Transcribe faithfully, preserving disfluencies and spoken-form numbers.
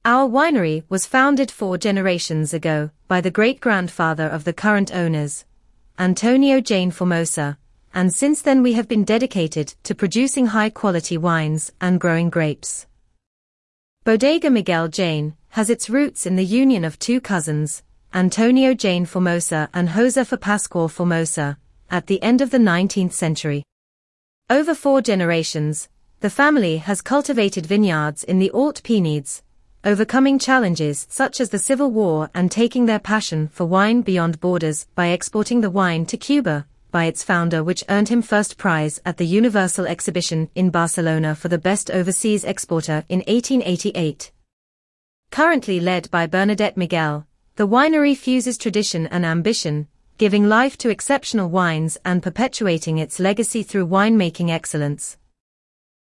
Our winery was founded four generations ago by the great-grandfather of the current owners, Antonio Jane Formosa, and since then we have been dedicated to producing high-quality wines and growing grapes. Bodega Miguel Jane has its roots in the union of two cousins, Antonio Jane Formosa and Josefa Pascual Formosa, at the end of the nineteenth century. Over four generations, the family has cultivated vineyards in the Hautes-Pyrénées, overcoming challenges such as the Civil War and taking their passion for wine beyond borders by exporting the wine to Cuba, by its founder, which earned him first prize at the Universal Exhibition in Barcelona for the best overseas exporter in eighteen eighty-eight. Currently led by Bernadette Miguel, the winery fuses tradition and ambition, giving life to exceptional wines and perpetuating its legacy through winemaking excellence.